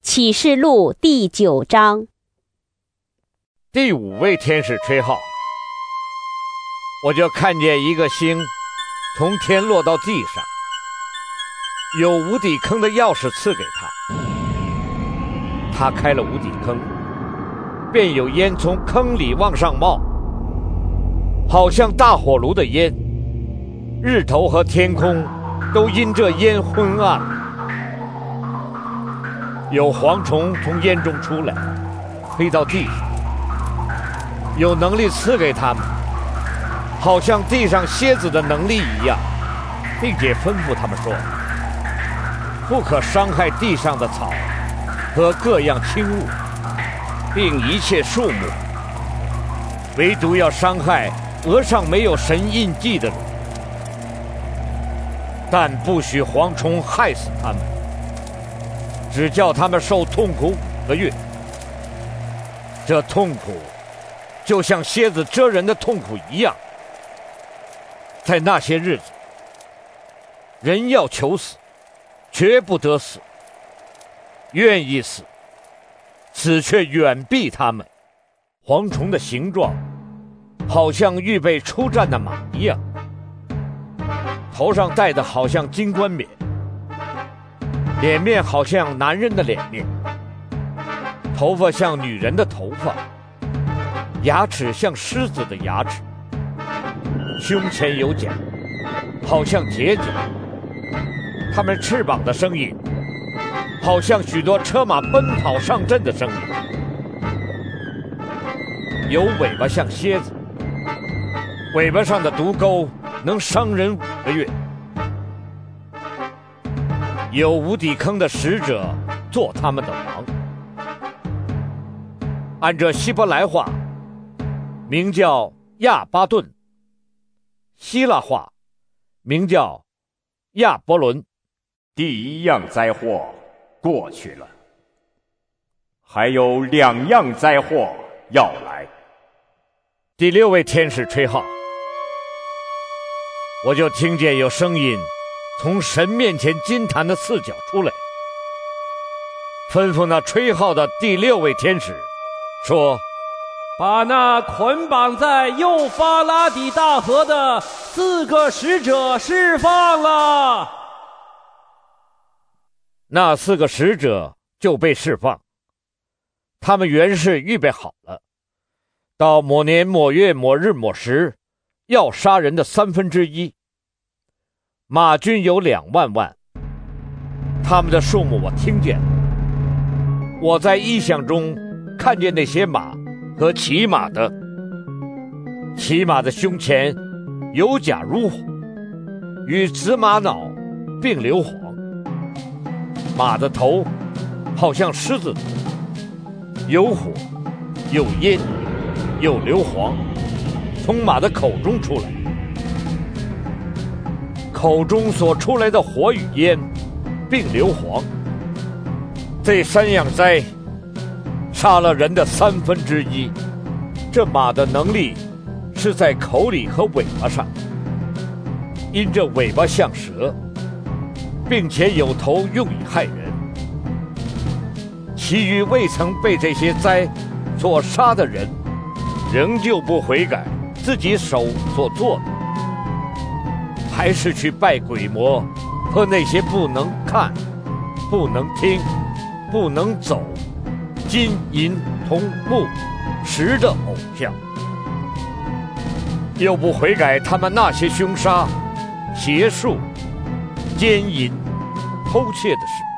启示录第9章。 第5位天使吹号，我就看见一个星从天落到地上，有无底坑的钥匙赐给他。他开了无底坑，便有烟从坑里往上冒，好像大火炉的烟，日头和天空都因这烟昏暗了。有蝗虫从烟中出来，飞到地上，有能力赐给他们，好像地上蝎子的能力一样，并且吩咐他们说：不可伤害地上的草和各样轻物，并一切树木，唯独要伤害额上没有神印记的人，但不许蝗虫害死他们，只叫他们受痛苦5个月。这痛苦就像蝎子蛰人的痛苦一样。在那些日子，人要求死，绝不得死；愿意死，死却远避他们。蝗虫的形状好像预备出战的马一样，头上戴的好像金冠冕，脸面好像男人的脸面，头发像女人的头发，牙齿像狮子的牙齿，胸前有角，好像铁角。它们翅膀的声音好像许多车马奔跑上阵的声音。有尾巴像蝎子，尾巴上的毒钩能伤人5个月。有无底坑的使者做他们的王，按着希伯来话名叫亚巴顿，希腊话名叫亚伯伦。 第1样灾祸过去了，还有2样灾祸要来。 第6位天使吹号，我就听见有声音从神面前金坛的4角出来，吩咐那吹号的第6位天使说： 把那捆绑在幼发拉底大河的4个使者释放了。 那4个使者就被释放，他们原是预备好了，到某年某月某日某时要杀人的1/3。马军有2万万，他们的数目我听见了。我在异象中看见那些马和骑马的，骑马的胸前有甲如火，与紫玛瑙并硫磺，马的头好像狮子头，有火有烟有硫磺从马的口中出来，口中所出来的火与烟并硫磺，这3样灾杀了人的1/3。这马的能力是在口里和尾巴上，因这尾巴像蛇，并且有头用以害人。其余未曾被这些灾所杀的人，仍旧不悔改自己手所做的，还是去拜鬼魔和那些不能看、不能听、不能走、金银铜木石的偶像，又不悔改他们那些凶杀、邪术、奸淫、偷窃的事。